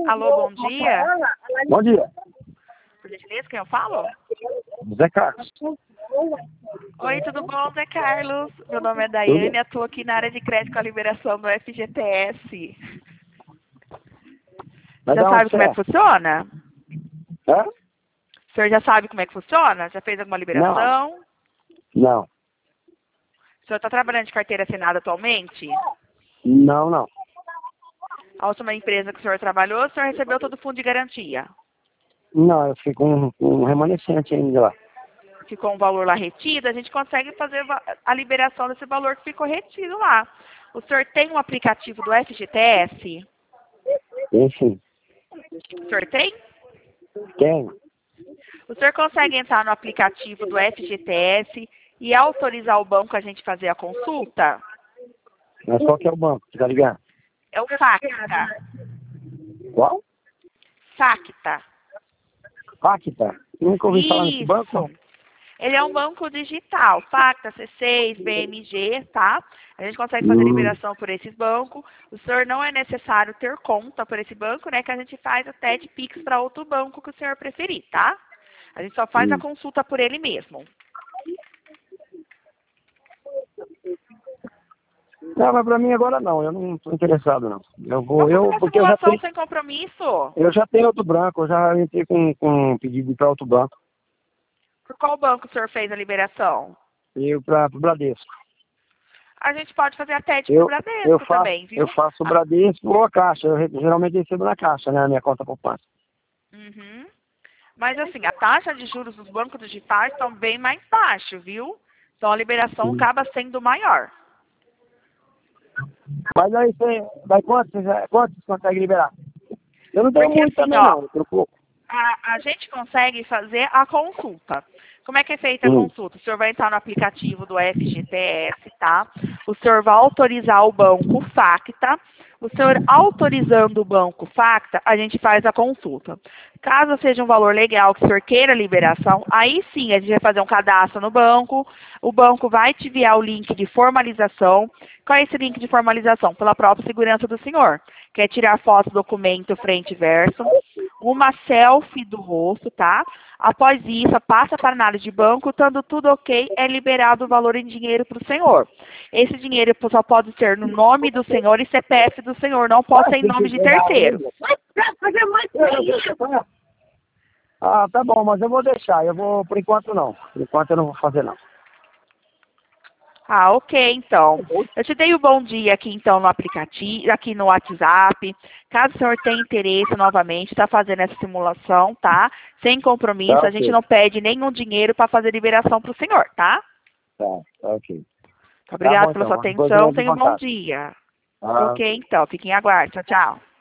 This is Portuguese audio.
Alô, bom dia. Bom dia. Por gentileza, quem eu falo? Zé Carlos. Oi, tudo bom, Zé Carlos? Meu nome é Tudo? Daiane, atuo aqui na área de crédito com a liberação do FGTS. Mas Já aonde sabe você como é é? que funciona? Hã? O senhor já sabe como é que funciona? Já fez alguma liberação? Não. O senhor está trabalhando de carteira assinada atualmente? Não. A última empresa que o senhor trabalhou, o senhor recebeu todo o fundo de garantia? Não, eu fico com um remanescente ainda lá. Ficou um valor lá retido, a gente consegue fazer a liberação desse valor que ficou retido lá. O senhor tem um aplicativo do FGTS? Enfim, O senhor tem? tem. O senhor consegue entrar no aplicativo do FGTS e autorizar o banco a gente fazer a consulta? Mas qual que é o banco? Você tá ligado? É o FACTA. Qual? FACTA. Pacta. Nunca ouvi falar nesse banco. Isso. Ele é um banco digital, FACTA, C6, BMG, tá? A gente consegue fazer liberação por esses bancos. O senhor não é necessário ter conta por esse banco, né? Que a gente faz até de Pix para outro banco que o senhor preferir, tá? A gente só faz a consulta por ele mesmo. Não, mas pra mim agora não. Eu não tô interessado, não. Porque Porque simulação sem compromisso. eu já tenho outro banco. Eu já entrei com um pedido para outro banco. Por qual banco o senhor fez a liberação? E para o Bradesco. A gente pode fazer até de Eu Bradesco faço, também, viu? eu faço o Bradesco ou a Caixa. Eu geralmente recebo na Caixa, né? A minha conta poupança. Uhum. Mas assim, a taxa de juros dos bancos digitais estão bem mais baixa, viu? Então a liberação acaba sendo maior. Mas aí quanto você consegue liberar? Eu não tenho Porque muito assim, também, ó, não. Eu tenho pouco. a gente consegue fazer a consulta. Como é que é feita a consulta? O senhor vai entrar no aplicativo do FGTS, tá? O senhor vai autorizar o banco FACTA. O senhor autorizando o banco FACTA, a gente faz a consulta. Caso seja um valor legal que o senhor queira liberação, aí sim a gente vai fazer um cadastro no banco. O banco vai te enviar o link de formalização. Qual é esse link de formalização? Pela própria segurança do senhor. Quer tirar foto do documento frente e verso, uma selfie do rosto, tá? Após isso, passa para a análise de banco, estando tudo ok, é liberado o valor em dinheiro para o senhor. Esse dinheiro só pode ser no nome do senhor e CPF do senhor, não pode ser em nome de terceiros. Ah, tá bom, mas eu vou deixar. Por enquanto não. Por enquanto eu não vou fazer não. Ah, ok, então. Eu te dei o bom dia aqui, então, no aplicativo, aqui no WhatsApp. Caso o senhor tenha interesse, novamente, está fazendo essa simulação, tá? Sem compromisso, Tá a gente ok. não pede nenhum dinheiro para fazer liberação para o senhor, tá? Tá ok. Tá Obrigado bom pela sua então. Depois eu atenção. entro em Tenha um bom contato. dia. Ah, Ok, ok. então. Fiquem em aguardo. Tchau, tchau.